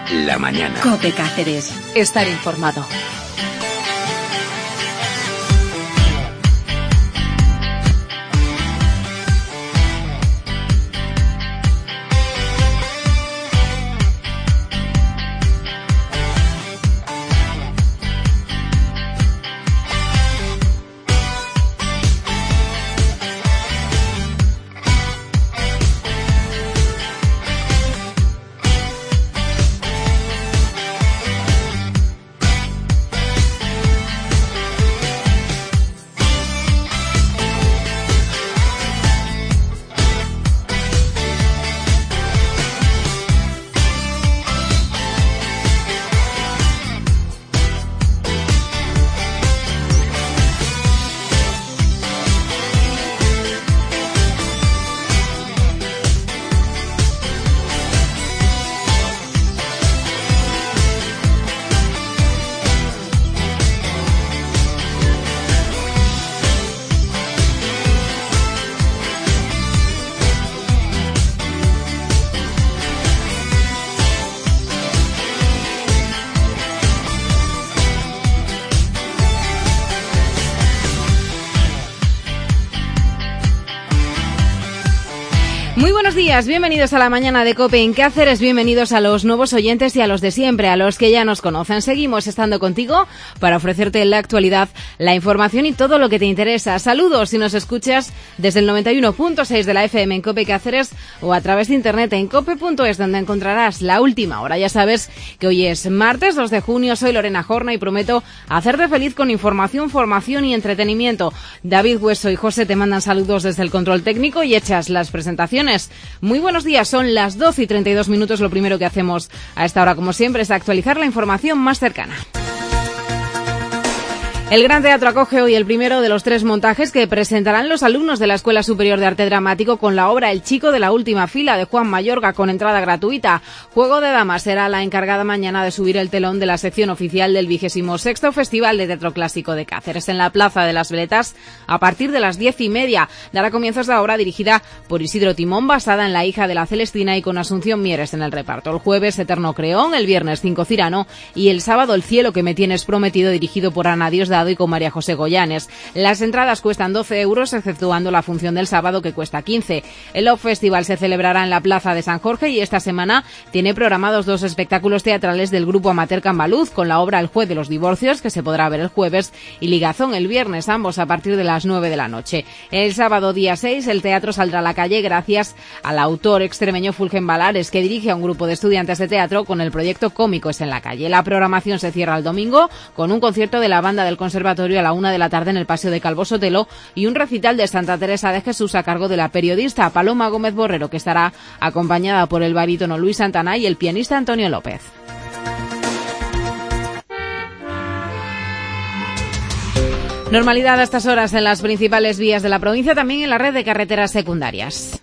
La mañana. COPE Cáceres. Estar informado. Bienvenidos a la mañana de COPE en Cáceres, bienvenidos a los nuevos oyentes y a los de siempre, a los que ya nos conocen. Seguimos estando contigo para ofrecerte en la actualidad la información y todo lo que te interesa. Saludos si nos escuchas desde el 91.6 de la FM en COPE Cáceres o a través de internet en cope.es, donde encontrarás la última hora. Ya sabes que hoy es martes 2 de junio, soy Lorena Jorna y prometo hacerte feliz con información, formación y entretenimiento. David Hueso y José te mandan saludos desde el control técnico y hechas las presentaciones. Muy buenos días, son las 12:32. Lo primero que hacemos a esta hora, como siempre, es actualizar la información más cercana. El Gran Teatro acoge hoy el primero de los 3 montajes que presentarán los alumnos de la Escuela Superior de Arte Dramático con la obra El chico de la última fila de Juan Mayorga, con entrada gratuita. Juego de Damas será la encargada mañana de subir el telón de la sección oficial del 26º Festival de Teatro Clásico de Cáceres en la Plaza de las Veletas a partir de las 10:30. Dará comienzo esta obra dirigida por Isidro Timón, basada en La hija de la Celestina y con Asunción Mieres en el reparto. El jueves Eterno Creón, el viernes Cinco Cirano y el sábado El cielo que me tienes prometido, dirigido por Ana Diosdado y con María José Goyanes. Las entradas cuestan 12 euros, exceptuando la función del sábado, que cuesta 15. El Love Festival se celebrará en la Plaza de San Jorge y esta semana tiene programados 2 espectáculos teatrales del grupo amateur Cambaluz, con la obra El juez de los divorcios, que se podrá ver el jueves, y Ligazón el viernes, ambos a partir de las 9 de la noche. El sábado día 6 el teatro saldrá a la calle gracias al autor extremeño Fulgen Valares, que dirige a un grupo de estudiantes de teatro con el proyecto Cómicos en la calle. La programación se cierra el domingo con un concierto de la banda del Conservatorio a la 1 de la tarde en el Paseo de Calvo Sotelo y un recital de Santa Teresa de Jesús a cargo de la periodista Paloma Gómez Borrero, que estará acompañada por el barítono Luis Santana y el pianista Antonio López. Normalidad a estas horas en las principales vías de la provincia, también en la red de carreteras secundarias.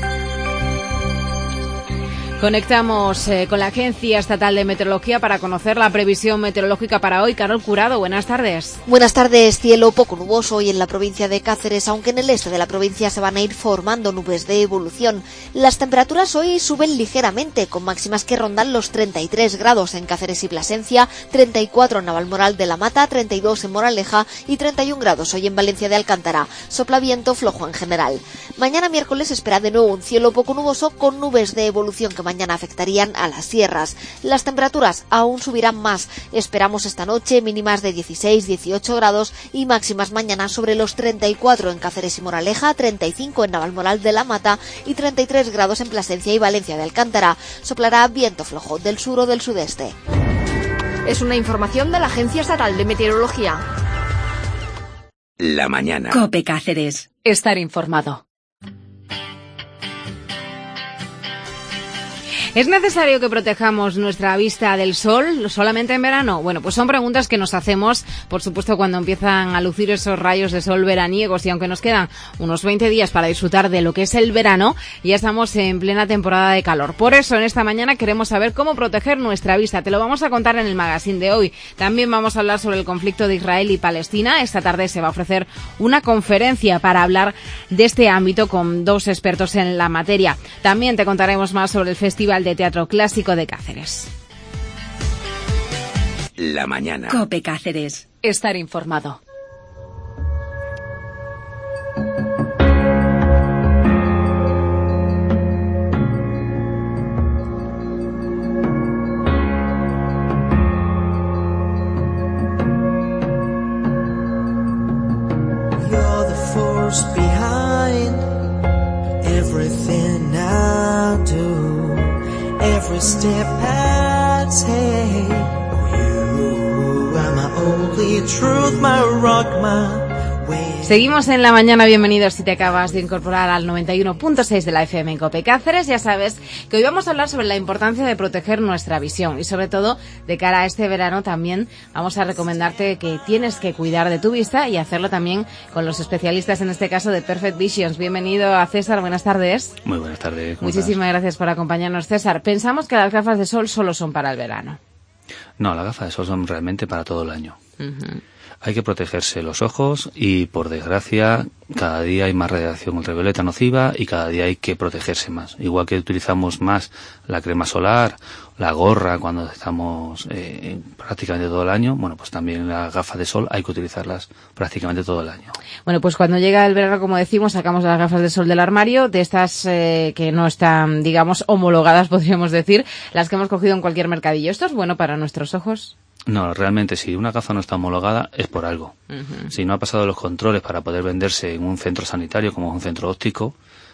Conectamos con la Agencia Estatal de Meteorología para conocer la previsión meteorológica para hoy. Carol Curado, buenas tardes. Buenas tardes. Cielo poco nuboso hoy en la provincia de Cáceres, aunque en el este de la provincia se van a ir formando nubes de evolución. Las temperaturas hoy suben ligeramente, con máximas que rondan los 33 grados en Cáceres y Plasencia, 34 en Navalmoral de la Mata, 32 en Moraleja y 31 grados hoy en Valencia de Alcántara. Sopla viento flojo en general. Mañana miércoles se espera de nuevo un cielo poco nuboso con nubes de evolución que mañana afectarían a las sierras. Las temperaturas aún subirán más. Esperamos esta noche mínimas de 16-18 grados y máximas mañana sobre los 34 en Cáceres y Moraleja, 35 en Navalmoral de la Mata y 33 grados en Plasencia y Valencia de Alcántara. Soplará viento flojo del sur o del sudeste. Es una información de la Agencia Estatal de Meteorología. La mañana. COPE Cáceres. Estar informado. ¿Es necesario que protejamos nuestra vista del sol solamente en verano? Bueno, pues son preguntas que nos hacemos, por supuesto, cuando empiezan a lucir esos rayos de sol veraniegos, y aunque nos quedan unos 20 días para disfrutar de lo que es el verano, ya estamos en plena temporada de calor. Por eso, en esta mañana queremos saber cómo proteger nuestra vista. Te lo vamos a contar en el magazine de hoy. También vamos a hablar sobre el conflicto de Israel y Palestina. Esta tarde se va a ofrecer una conferencia para hablar de este ámbito con 2 expertos en la materia. También te contaremos más sobre el Festival de Teatro Clásico de Cáceres. La mañana. COPE Cáceres. Estar informado. Behind everything I do, every step I take, you are my only truth, my rock, my way. Seguimos en la mañana, bienvenidos si te acabas de incorporar al 91.6 de la FM en COPE Cáceres. Ya sabes que hoy vamos a hablar sobre la importancia de proteger nuestra visión y sobre todo de cara a este verano también vamos a recomendarte que tienes que cuidar de tu vista y hacerlo también con los especialistas, en este caso de Perfect Visions. Bienvenido a César, buenas tardes. Muy buenas tardes. Muchísimas gracias por acompañarnos, César. Pensamos que las gafas de sol solo son para el verano. No, las gafas de sol son realmente para todo el año. Uh-huh. Hay que protegerse los ojos y, por desgracia, cada día hay más radiación ultravioleta nociva y cada día hay que protegerse más. Igual que utilizamos más la crema solar, la gorra cuando estamos prácticamente todo el año, bueno, pues también las gafas de sol hay que utilizarlas prácticamente todo el año. Bueno, pues cuando llega el verano, como decimos, sacamos las gafas de sol del armario, de estas que no están, digamos, homologadas, podríamos decir, las que hemos cogido en cualquier mercadillo. ¿Esto es bueno para nuestros ojos? No, realmente si una gafa no está homologada es por algo. Uh-huh. Si no ha pasado los controles para poder venderse en un centro sanitario como un centro óptico,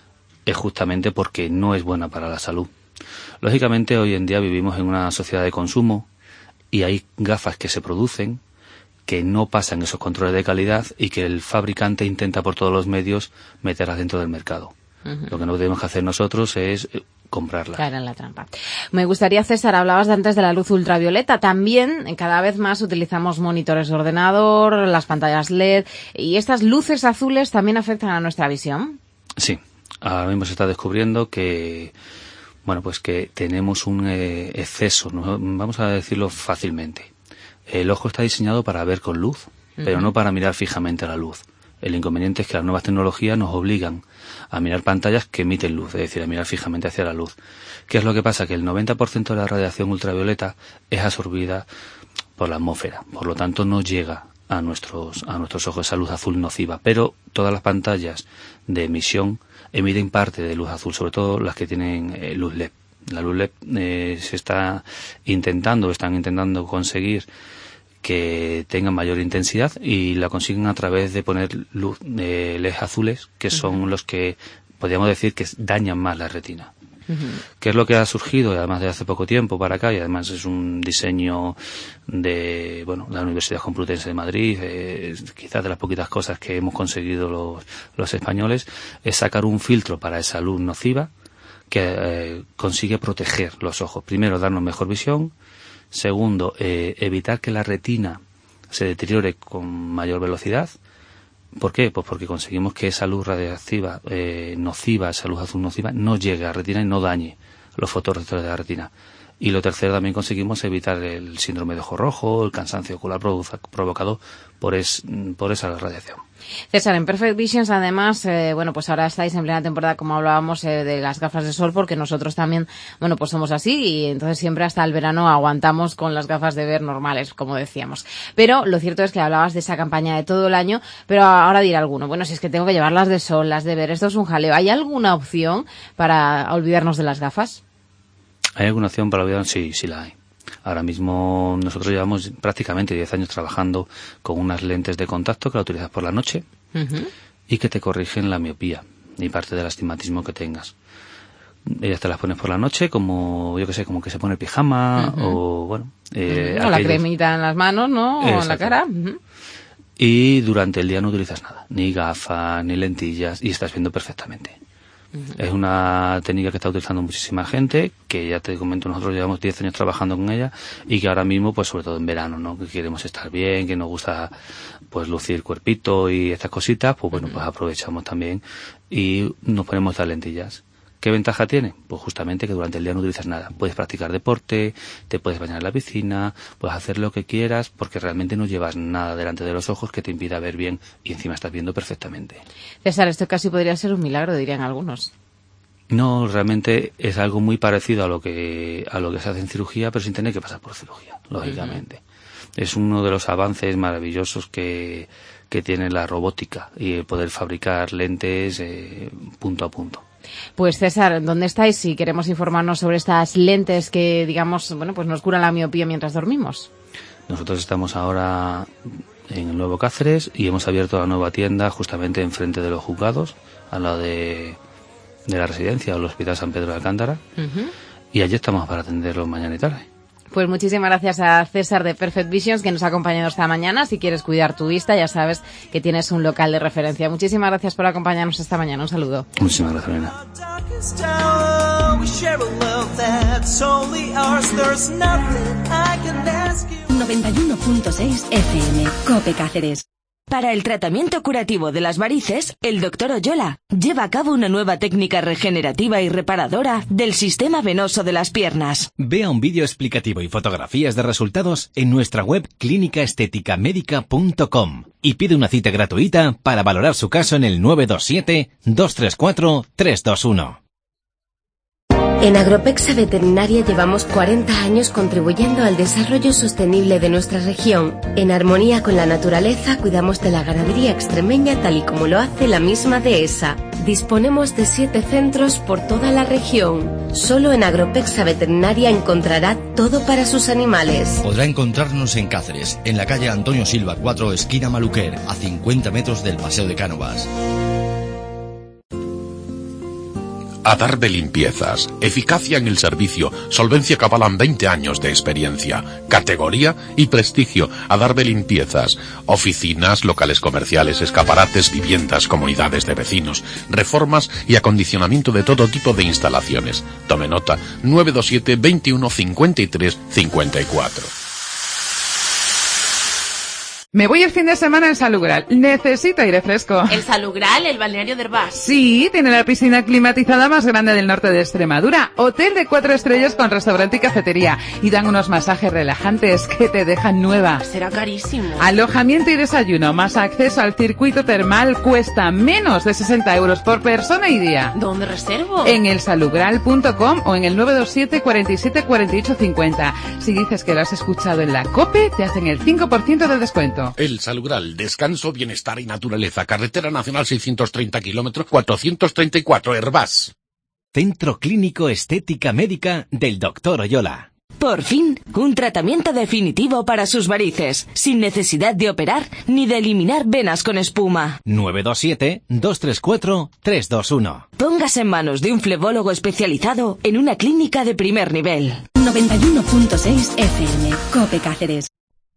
es justamente porque no es buena para la salud. Lógicamente hoy en día vivimos en una sociedad de consumo y hay gafas que se producen que no pasan esos controles de calidad y que el fabricante intenta por todos los medios meterlas dentro del mercado. Uh-huh. Lo que no tenemos que hacer nosotros es comprarla. Caer en la trampa. Me gustaría, César, hablabas antes de la luz ultravioleta. También cada vez más utilizamos monitores de ordenador, las pantallas LED, y estas luces azules también afectan a nuestra visión. Sí, ahora mismo se está descubriendo que, bueno, pues que tenemos un exceso, ¿no? Vamos a decirlo fácilmente. El ojo está diseñado para ver con luz, pero no para mirar fijamente a la luz. El inconveniente es que las nuevas tecnologías nos obligan a mirar pantallas que emiten luz, es decir, a mirar fijamente hacia la luz. ¿Qué es lo que pasa? Que el 90% de la radiación ultravioleta es absorbida por la atmósfera, por lo tanto no llega a nuestros ojos esa luz azul nociva, pero todas las pantallas de emisión emiten parte de luz azul, sobre todo las que tienen luz LED. La luz LED están intentando conseguir que tengan mayor intensidad y la consiguen a través de poner luz de LED azules, que son los que podríamos decir que dañan más la retina. Uh-huh. ¿Qué es lo que ha surgido? Y además de hace poco tiempo para acá, y además es un diseño de la Universidad Complutense de Madrid, quizás de las poquitas cosas que hemos conseguido los españoles, es sacar un filtro para esa luz nociva que consigue proteger los ojos. Primero, darnos mejor visión. Segundo, evitar que la retina se deteriore con mayor velocidad. ¿Por qué? Pues porque conseguimos que esa luz radiactiva nociva, esa luz azul nociva, no llegue a la retina y no dañe los fotorreceptores de la retina. Y lo tercero, también conseguimos evitar el síndrome de ojo rojo, el cansancio ocular provocado por esa radiación. César, en Perfect Visions, además, pues ahora estáis en plena temporada, como hablábamos, de las gafas de sol, porque nosotros también, pues somos así, y entonces siempre hasta el verano aguantamos con las gafas de ver normales, como decíamos. Pero lo cierto es que hablabas de esa campaña de todo el año, pero ahora dirá alguno, si es que tengo que llevar las de sol, las de ver, esto es un jaleo. ¿Hay alguna opción para olvidarnos de las gafas? ¿Hay alguna opción para olvidarnos? Sí, sí la hay. Ahora mismo nosotros llevamos prácticamente 10 años trabajando con unas lentes de contacto que la utilizas por la noche y que te corrigen la miopía y parte del astigmatismo que tengas. Ellas te las pones por la noche como que se pone el pijama o la cremita en las manos, ¿no? O en la cara. Y durante el día no utilizas nada, ni gafas, ni lentillas, y estás viendo perfectamente. Es una técnica que está utilizando muchísima gente, que ya te comento, nosotros llevamos 10 años trabajando con ella y que ahora mismo, pues sobre todo en verano, ¿no? Que queremos estar bien, que nos gusta pues lucir cuerpito y estas cositas, pues bueno, pues aprovechamos también y nos ponemos las lentillas. ¿Qué ventaja tiene? Pues justamente que durante el día no utilizas nada. Puedes practicar deporte, te puedes bañar en la piscina, puedes hacer lo que quieras, porque realmente no llevas nada delante de los ojos que te impida ver bien y encima estás viendo perfectamente. César, esto casi podría ser un milagro, dirían algunos. No, realmente es algo muy parecido a lo que se hace en cirugía, pero sin tener que pasar por cirugía, lógicamente. Es uno de los avances maravillosos que tiene la robótica y el poder fabricar lentes punto a punto. Pues César, ¿dónde estáis si queremos informarnos sobre estas lentes que, digamos, pues nos curan la miopía mientras dormimos? Nosotros estamos ahora en el Nuevo Cáceres y hemos abierto la nueva tienda justamente enfrente de los juzgados, al lado de la residencia o el Hospital San Pedro de Alcántara. Y allí estamos para atenderlos mañana y tarde. Pues muchísimas gracias a César de Perfect Visions, que nos ha acompañado esta mañana. Si quieres cuidar tu vista, ya sabes que tienes un local de referencia. Muchísimas gracias por acompañarnos esta mañana. Un saludo. Muchísimas gracias, Elena. 91.6 FM, COPE Cáceres. Para el tratamiento curativo de las varices, el Dr. Oyola lleva a cabo una nueva técnica regenerativa y reparadora del sistema venoso de las piernas. Vea un vídeo explicativo y fotografías de resultados en nuestra web clínicaestéticamedica.com y pide una cita gratuita para valorar su caso en el 927-234-321. En Agropexa Veterinaria llevamos 40 años contribuyendo al desarrollo sostenible de nuestra región. En armonía con la naturaleza cuidamos de la ganadería extremeña tal y como lo hace la misma dehesa. Disponemos de 7 centros por toda la región. Solo en Agropexa Veterinaria encontrará todo para sus animales. Podrá encontrarnos en Cáceres, en la calle Antonio Silva 4, esquina Maluquer, a 50 metros del Paseo de Cánovas. Adarve Limpiezas. Eficacia en el servicio, solvencia que avalan 20 años de experiencia, categoría y prestigio. Adarve Limpiezas. Oficinas, locales comerciales, escaparates, viviendas, comunidades de vecinos, reformas y acondicionamiento de todo tipo de instalaciones. Tome nota, 927 21 53 54. Me voy el fin de semana en Salugral. Necesito aire fresco. ¿El Salugral, el balneario de Herbás? Sí, tiene la piscina climatizada más grande del norte de Extremadura. Hotel de 4 estrellas con restaurante y cafetería. Y dan unos masajes relajantes que te dejan nueva. Será carísimo. Alojamiento y desayuno, más acceso al circuito termal, cuesta menos de 60 euros por persona y día. ¿Dónde reservo? En elsalugral.com o en el 927 47 48 50. Si dices que lo has escuchado en la COPE, te hacen el 5% de descuento. El Salugral, descanso, bienestar y naturaleza. Carretera Nacional 630 kilómetros 434, Herbás. Centro Clínico Estética Médica del Dr. Oyola. Por fin, un tratamiento definitivo para sus varices, sin necesidad de operar ni de eliminar venas con espuma. 927-234-321. Póngase en manos de un flebólogo especializado en una clínica de primer nivel. 91.6 FM, COPE Cáceres.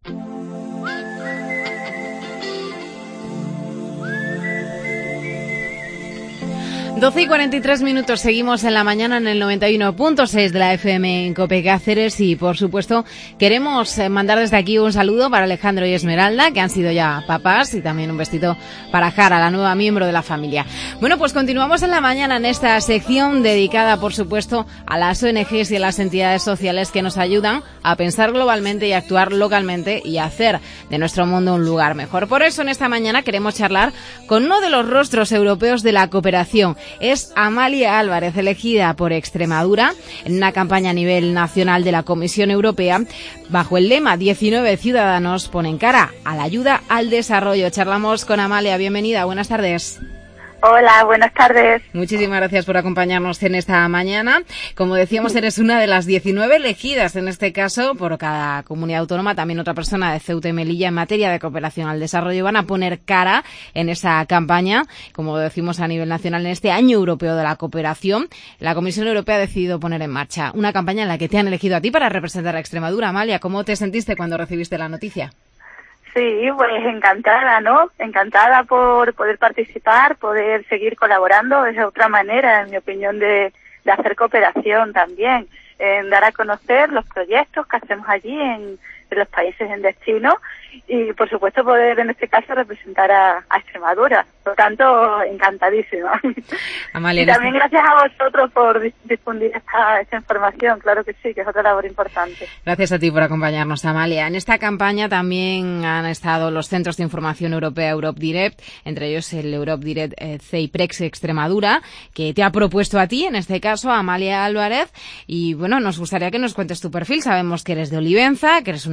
12:43, seguimos en la mañana en el 91.6 de la FM en COPE Cáceres y, por supuesto, queremos mandar desde aquí un saludo para Alejandro y Esmeralda, que han sido ya papás, y también un besito para Jara, la nueva miembro de la familia. Bueno, pues continuamos en la mañana en esta sección dedicada, por supuesto, a las ONGs y a las entidades sociales que nos ayudan a pensar globalmente y actuar localmente y hacer de nuestro mundo un lugar mejor. Por eso, en esta mañana queremos charlar con uno de los rostros europeos de la cooperación. Es Amalia Álvarez, elegida por Extremadura en una campaña a nivel nacional de la Comisión Europea bajo el lema 19 ciudadanos ponen cara a la ayuda al desarrollo. Charlamos con Amalia. Bienvenida, buenas tardes. Hola, buenas tardes. Muchísimas gracias por acompañarnos en esta mañana. Como decíamos, eres una de las 19 elegidas, en este caso, por cada comunidad autónoma. También otra persona de Ceuta y Melilla en materia de cooperación al desarrollo. Van a poner cara en esa campaña, como decimos, a nivel nacional, en este Año Europeo de la Cooperación. La Comisión Europea ha decidido poner en marcha una campaña en la que te han elegido a ti para representar a Extremadura. Amalia, ¿cómo te sentiste cuando recibiste la noticia? Sí, pues encantada, ¿no? Encantada por poder participar, poder seguir colaborando. Es otra manera, en mi opinión, de hacer cooperación también, en dar a conocer los proyectos que hacemos allí en los países en destino y, por supuesto, poder, en este caso, representar a Extremadura. Por lo tanto, encantadísima. Amalia, y también gracias a vosotros por difundir esta información, claro que sí, que es otra labor importante. Gracias a ti por acompañarnos, Amalia. En esta campaña también han estado los Centros de Información Europea Europe Direct, entre ellos el Europe Direct CEIPREX Extremadura, que te ha propuesto a ti, en este caso, a Amalia Álvarez. Y bueno, nos gustaría que nos cuentes tu perfil. Sabemos que eres de Olivenza, que eres una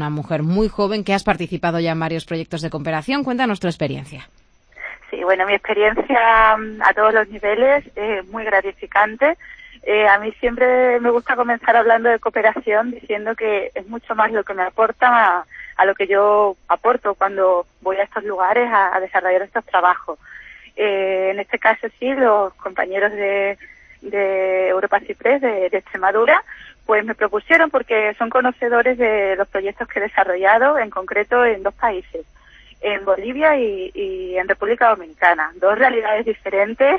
una mujer muy joven que has participado ya en varios proyectos de cooperación. Cuéntanos tu experiencia. Sí, bueno, mi experiencia a todos los niveles es muy gratificante. A mí siempre me gusta comenzar hablando de cooperación diciendo que es mucho más lo que me aporta a lo que yo aporto cuando voy a estos lugares a desarrollar estos trabajos. En este caso sí, los compañeros de Europa Ciprés de Extremadura pues me propusieron, porque son conocedores de los proyectos que he desarrollado, en concreto en 2 países, en Bolivia y en República Dominicana, 2 realidades diferentes,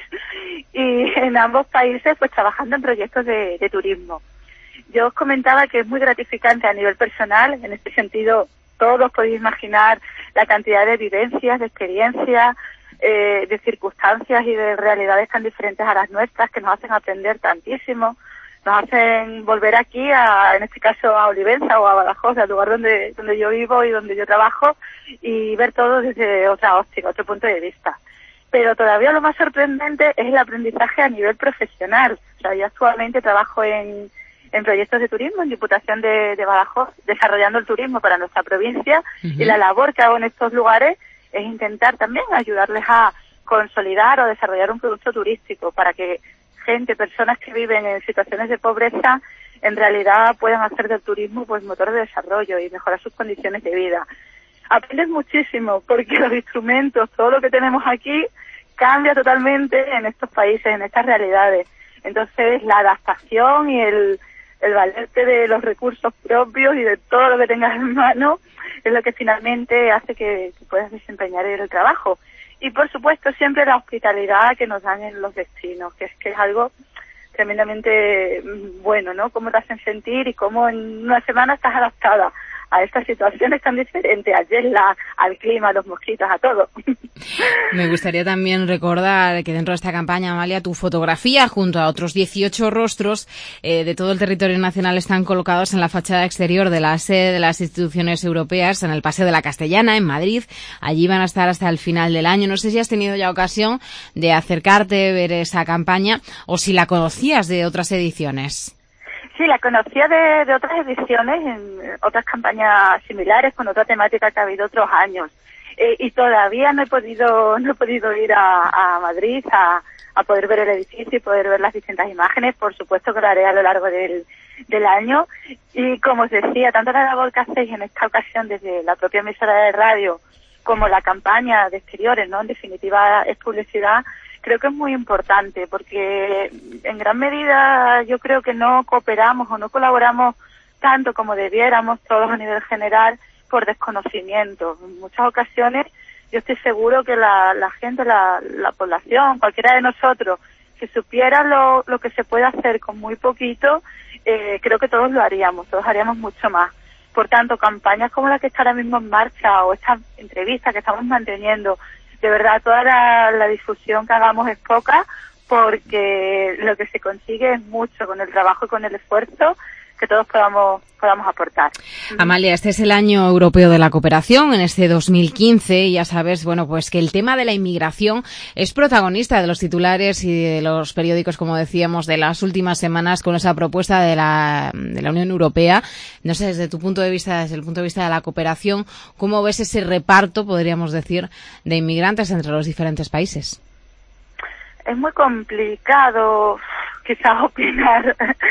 y en ambos países pues trabajando en proyectos de turismo. Yo os comentaba que es muy gratificante a nivel personal. En este sentido, todos podéis imaginar la cantidad de vivencias, de experiencias, de circunstancias y de realidades tan diferentes a las nuestras, que nos hacen aprender tantísimo, nos hacen volver aquí, en este caso a Olivenza o a Badajoz, al lugar donde yo vivo y donde yo trabajo, y ver todo desde otra óptica, otro punto de vista. Pero todavía lo más sorprendente es el aprendizaje a nivel profesional. O sea, yo actualmente trabajo en proyectos de turismo, en Diputación de Badajoz, desarrollando el turismo para nuestra provincia, y la labor que hago en estos lugares es intentar también ayudarles a consolidar o desarrollar un producto turístico para que personas que viven en situaciones de pobreza, en realidad puedan hacer del turismo pues motor de desarrollo y mejorar sus condiciones de vida. Aprendes muchísimo porque los instrumentos, todo lo que tenemos aquí, cambia totalmente en estos países, en estas realidades. Entonces, la adaptación y el valerte de los recursos propios y de todo lo que tengas en mano es lo que finalmente hace que puedas desempeñar el trabajo. Y, por supuesto, siempre la hospitalidad que nos dan en los destinos, que es algo tremendamente bueno, ¿no? Cómo te hacen sentir y cómo en una semana estás adaptada a estas situaciones tan diferentes, al jet lag, al clima, a los mosquitos, a todo. Me gustaría también recordar que dentro de esta campaña, Amalia, tu fotografía junto a otros 18 rostros de todo el territorio nacional están colocados en la fachada exterior de la sede de las instituciones europeas, en el Paseo de la Castellana, en Madrid. Allí van a estar hasta el final del año. No sé si has tenido ya ocasión de acercarte, ver esa campaña, o si la conocías de otras ediciones. Sí, la conocía de otras ediciones, en otras campañas similares, con otra temática que ha habido otros años. Y todavía no he podido ir a Madrid a poder ver el edificio y poder ver las distintas imágenes. Por supuesto que lo haré a lo largo del año. Y como os decía, tanto la labor que hacéis en esta ocasión desde la propia emisora de radio como la campaña de exteriores, ¿no? En definitiva es publicidad. Creo que es muy importante porque en gran medida yo creo que no cooperamos o no colaboramos tanto como debiéramos todos a nivel general por desconocimiento. En muchas ocasiones yo estoy seguro que la gente, la población, cualquiera de nosotros, si supiera lo que se puede hacer con muy poquito, creo que todos haríamos mucho más. Por tanto, campañas como la que está ahora mismo en marcha o esta entrevista que estamos manteniendo, de verdad, toda la difusión que hagamos es poca, porque lo que se consigue es mucho con el trabajo y con el esfuerzo que todos podamos aportar. Amalia, este es el año europeo de la cooperación, en este 2015, y ya sabes, bueno, pues que el tema de la inmigración es protagonista de los titulares y de los periódicos, como decíamos, de las últimas semanas con esa propuesta de la Unión Europea. No sé, desde el punto de vista de la cooperación, ¿cómo ves ese reparto, podríamos decir, de inmigrantes entre los diferentes países? Es muy complicado quizás opinar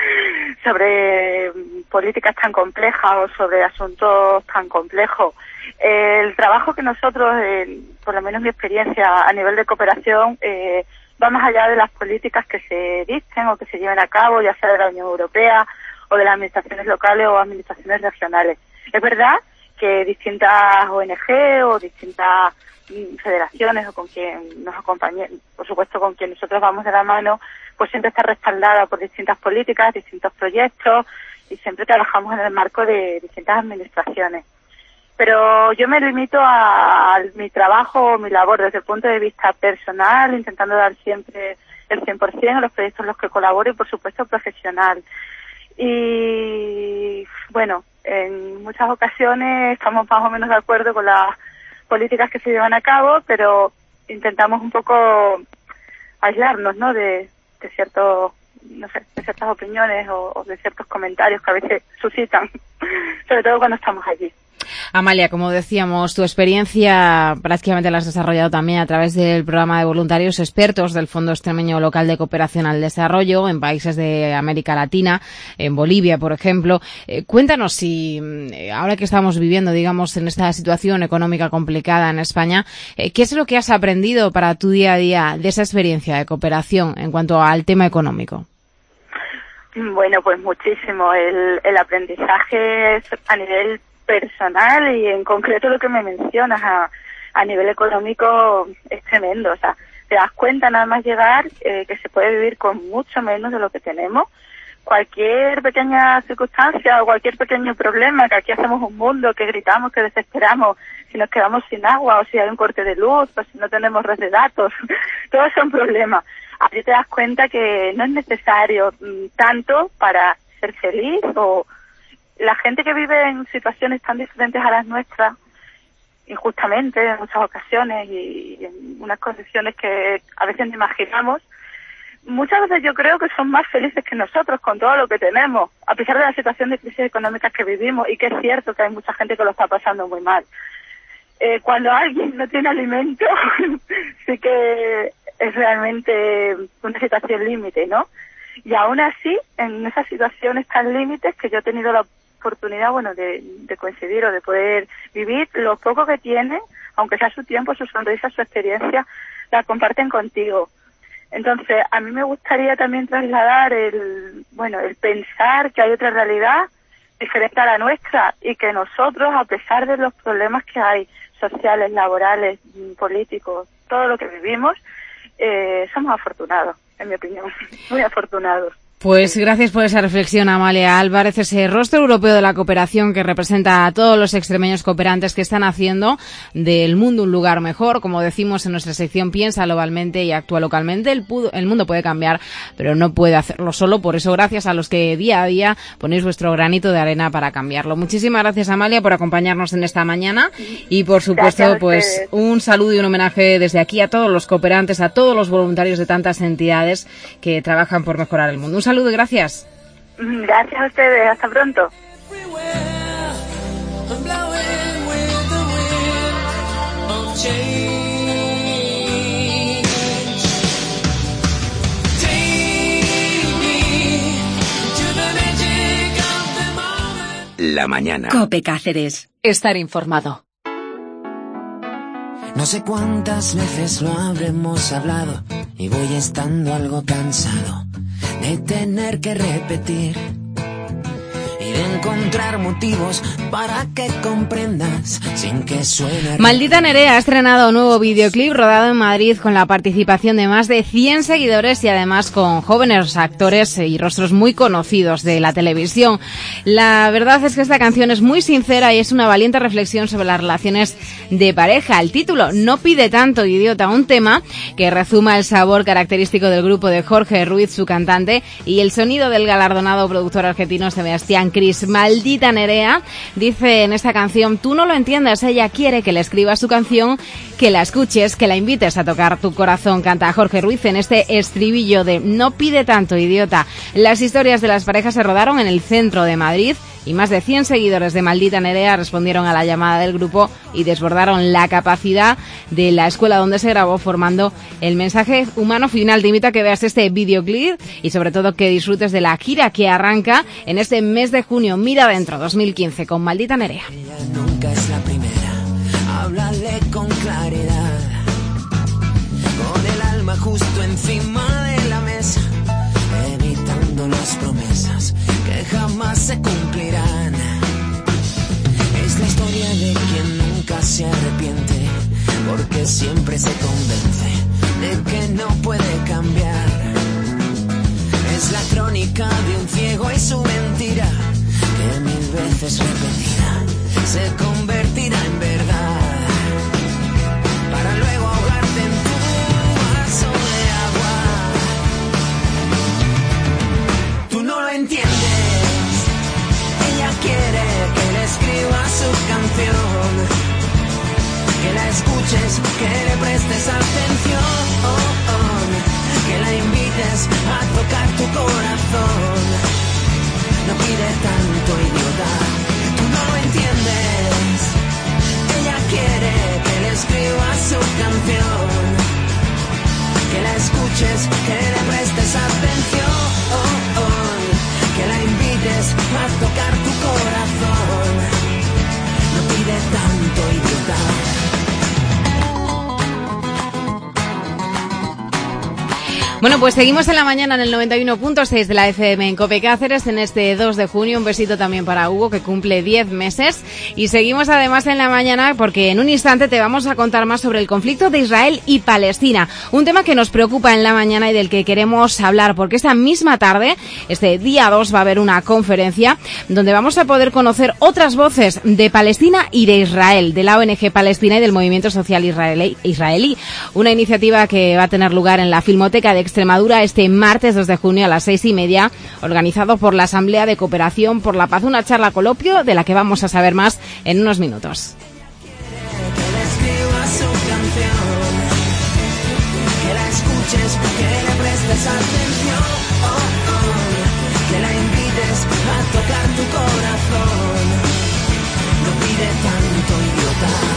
sobre políticas tan complejas o sobre asuntos tan complejos. El trabajo que nosotros, por lo menos mi experiencia a nivel de cooperación, va más allá de las políticas que se dicten o que se lleven a cabo, ya sea de la Unión Europea o de las administraciones locales o administraciones regionales. Es verdad que distintas ONG o distintas federaciones o con quien nos acompañe, por supuesto con quien nosotros vamos de la mano, pues siempre está respaldada por distintas políticas, distintos proyectos, y siempre trabajamos en el marco de distintas administraciones. Pero yo me limito a mi trabajo, mi labor desde el punto de vista personal, intentando dar siempre el 100% a los proyectos en los que colaboro y, por supuesto, profesional. Y, bueno, en muchas ocasiones estamos más o menos de acuerdo con las políticas que se llevan a cabo, pero intentamos un poco aislarnos, ¿no?, de ciertas opiniones o de ciertos comentarios que a veces suscitan, sobre todo cuando estamos allí. Amalia, como decíamos, tu experiencia prácticamente la has desarrollado también a través del programa de voluntarios expertos del Fondo Extremeño Local de Cooperación al Desarrollo en países de América Latina, en Bolivia, por ejemplo. Cuéntanos si, ahora que estamos viviendo, digamos, en esta situación económica complicada en España, ¿qué es lo que has aprendido para tu día a día de esa experiencia de cooperación en cuanto al tema económico? Bueno, pues muchísimo. El aprendizaje es a nivel personal y en concreto lo que me mencionas a nivel económico es tremendo. O sea, te das cuenta nada más llegar que se puede vivir con mucho menos de lo que tenemos. Cualquier pequeña circunstancia o cualquier pequeño problema, que aquí hacemos un mundo, que gritamos, que desesperamos, si nos quedamos sin agua o si hay un corte de luz o si no tenemos red de datos, todos son problemas. Allí te das cuenta que no es necesario tanto para ser feliz, o la gente que vive en situaciones tan diferentes a las nuestras, injustamente en muchas ocasiones y en unas condiciones que a veces no imaginamos, muchas veces yo creo que son más felices que nosotros con todo lo que tenemos, a pesar de la situación de crisis económica que vivimos, y que es cierto que hay mucha gente que lo está pasando muy mal. Cuando alguien no tiene alimento, sí que es realmente una situación límite, ¿no? Y aún así, en esas situaciones tan límites que yo he tenido la oportunidad, bueno, de coincidir o de poder vivir, lo poco que tienen, aunque sea su tiempo, su sonrisa, su experiencia, la comparten contigo. Entonces, a mí me gustaría también trasladar el pensar que hay otra realidad diferente a la nuestra y que nosotros, a pesar de los problemas que hay, sociales, laborales, políticos, todo lo que vivimos, somos afortunados, en mi opinión, muy afortunados. Pues gracias por esa reflexión, Amalia Álvarez, ese rostro europeo de la cooperación que representa a todos los extremeños cooperantes que están haciendo del mundo un lugar mejor. Como decimos en nuestra sección, piensa globalmente y actúa localmente. El mundo puede cambiar, pero no puede hacerlo solo. Por eso, gracias a los que día a día ponéis vuestro granito de arena para cambiarlo. Muchísimas gracias, Amalia, por acompañarnos en esta mañana. Y, por supuesto, pues un saludo y un homenaje desde aquí a todos los cooperantes, a todos los voluntarios de tantas entidades que trabajan por mejorar el mundo. Un saludo y gracias. Gracias a ustedes. Hasta pronto. La mañana. COPE Cáceres. Estar informado. No sé cuántas veces lo habremos hablado y voy estando algo cansado de tener que repetir y de encontrar motivos para que comprendas sin que suene. Maldita Nerea ha estrenado un nuevo videoclip rodado en Madrid con la participación de más de 100 seguidores y además con jóvenes actores y rostros muy conocidos de la televisión. La verdad es que esta canción es muy sincera y es una valiente reflexión sobre las relaciones de pareja. El título, No pide tanto, idiota, un tema que rezuma el sabor característico del grupo de Jorge Ruiz, su cantante, y el sonido del galardonado productor argentino Sebastián Cris. Maldita Nerea dice en esta canción: tú no lo entiendes, ella quiere que le escribas su canción, que la escuches, que la invites a tocar tu corazón. Canta Jorge Ruiz en este estribillo de No pide tanto, idiota. Las historias de las parejas se rodaron en el centro de Madrid y más de 100 seguidores de Maldita Nerea respondieron a la llamada del grupo y desbordaron la capacidad de la escuela donde se grabó, formando el mensaje humano final. Te invito a que veas este videoclip y sobre todo que disfrutes de la gira que arranca en este mes de junio. Mira Dentro 2015 con Maldita Nerea. Ella nunca es la primera, háblale con claridad, con el alma justo encima de la mesa, evitando las promesas que jamás se cumplirán. Es la historia de quien nunca se arrepiente, porque siempre se convence de que no puede cambiar. Es la crónica de un ciego y su mentira, que 1000 veces repetida se convertirá en verdad, para luego ahogarte en tu vaso de agua. Tú no lo entiendes, ella quiere que le escribas su canción, que la escuches, que le prestes atención, que la invites a tocar tu corazón. No invites a tocar tu corazón. No pide tanto, idiota. Bueno, pues seguimos en la mañana en el 91.6 de la FM en COPE Cáceres en este 2 de junio. Un besito también para Hugo, que cumple 10 meses. Y seguimos además en la mañana porque en un instante te vamos a contar más sobre el conflicto de Israel y Palestina. Un tema que nos preocupa en la mañana y del que queremos hablar, porque esta misma tarde, este día 2, va a haber una conferencia donde vamos a poder conocer otras voces de Palestina y de Israel, de la ONG Palestina y del Movimiento Social Israelí. Una iniciativa que va a tener lugar en la Filmoteca de Extremadura este martes 2 de junio a las 6:30, organizado por la Asamblea de Cooperación por la Paz, una charla coloquio de la que vamos a saber más en unos minutos. Que le escribas su canción, que la escuches, que le prestes atención, que la invites a tocar tu corazón. No pide tanto, idiota.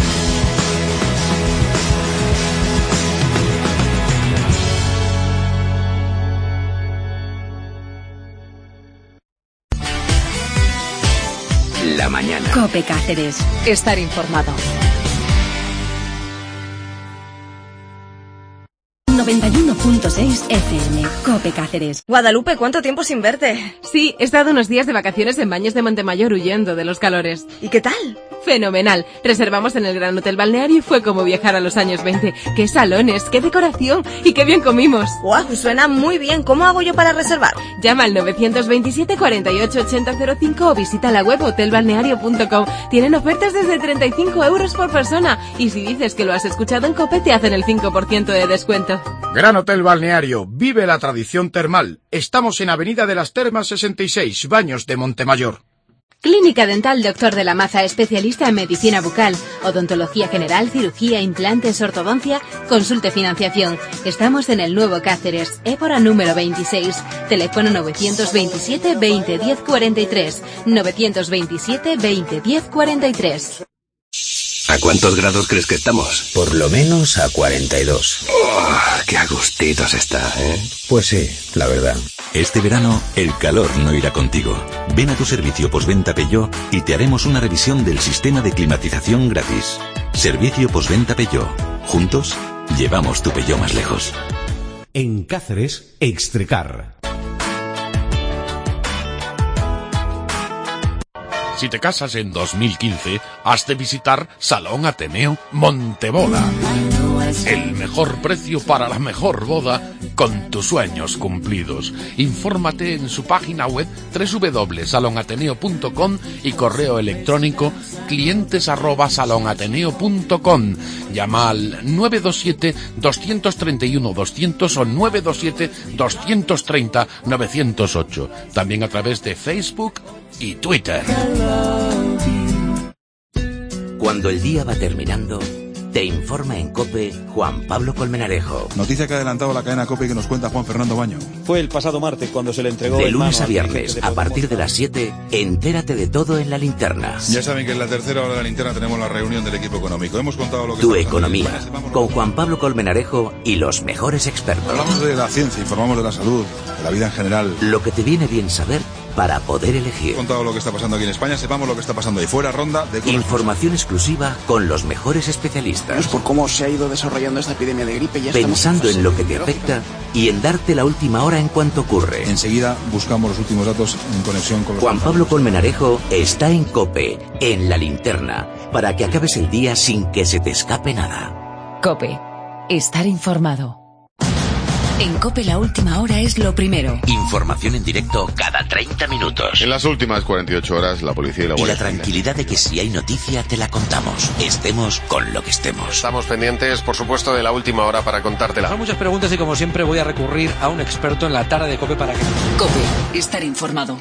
La mañana. COPE Cáceres. Estar informado. 91.6 FM. COPE Cáceres. Guadalupe, ¿cuánto tiempo sin verte? Sí, he estado unos días de vacaciones en Baños de Montemayor huyendo de los calores. ¿Y qué tal? Fenomenal. Reservamos en el Gran Hotel Balneario y fue como viajar a los años 20. ¡Qué salones, qué decoración y qué bien comimos! ¡Guau! Suena muy bien. ¿Cómo hago yo para reservar? Llama al 927 48 8005 o visita la web hotelbalneario.com. Tienen ofertas desde 35 euros por persona. Y si dices que lo has escuchado en COPE, te hacen el 5% de descuento. Gran Hotel Balneario. Vive la tradición termal. Estamos en Avenida de las Termas 66, Baños de Montemayor. Clínica Dental Doctor de la Maza, especialista en medicina bucal, odontología general, cirugía, implantes, ortodoncia, consulte financiación. Estamos en el Nuevo Cáceres, Évora número 26, teléfono 927 20 10 43, 927 20 10 43. ¿A cuántos grados crees que estamos? Por lo menos a 42. Oh, ¡qué a gustitos está, eh! Pues sí, la verdad. Este verano, el calor no irá contigo. Ven a tu servicio postventa Peugeot y te haremos una revisión del sistema de climatización gratis. Servicio postventa Peugeot. Juntos, llevamos tu Peugeot más lejos. En Cáceres, Extrecar. Si te casas en 2015, has de visitar Salón Ateneo Monteboda. El mejor precio para la mejor boda con tus sueños cumplidos. Infórmate en su página web www.salonateneo.com y correo electrónico clientes@salonateneo.com. Llama al 927 231 200 o 927 230 908. También a través de Facebook y Twitter. Cuando el día va terminando, te informa en COPE Juan Pablo Colmenarejo. Noticia que ha adelantado la cadena COPE que nos cuenta Juan Fernando Baño. Fue el pasado martes cuando se le entregó... De lunes a viernes, a partir de las 7, entérate de todo en La Linterna. Ya saben que en la tercera hora de La Linterna tenemos la reunión del equipo económico. Hemos contado lo que... Tu economía, con Juan Pablo Colmenarejo y los mejores expertos. Hablamos de la ciencia, informamos de la salud, de la vida en general. Lo que te viene bien saber para poder elegir. Contado lo que está pasando aquí en España, sepamos lo que está pasando ahí fuera, ronda de... Información exclusiva con los mejores especialistas. Por cómo se ha ido desarrollando esta epidemia de gripe. Ya pensando en lo que te afecta y en darte la última hora en cuanto ocurre. Enseguida buscamos los últimos datos en conexión con los... Juan Pablo Colmenarejo está en COPE, en La Linterna, para que acabes el día sin que se te escape nada. COPE. Estar informado. En COPE la última hora es lo primero. Información en directo cada 30 minutos. En las últimas 48 horas, la policía y la Guardia Civil. Y la tranquilidad de que si hay noticia te la contamos. Estemos con lo que estemos. Estamos pendientes, por supuesto, de la última hora para contártela. Son muchas preguntas y como siempre voy a recurrir a un experto en la tarde de COPE para que... COPE. Estar informado.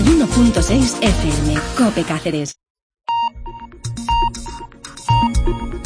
91.6 FM. COPE Cáceres.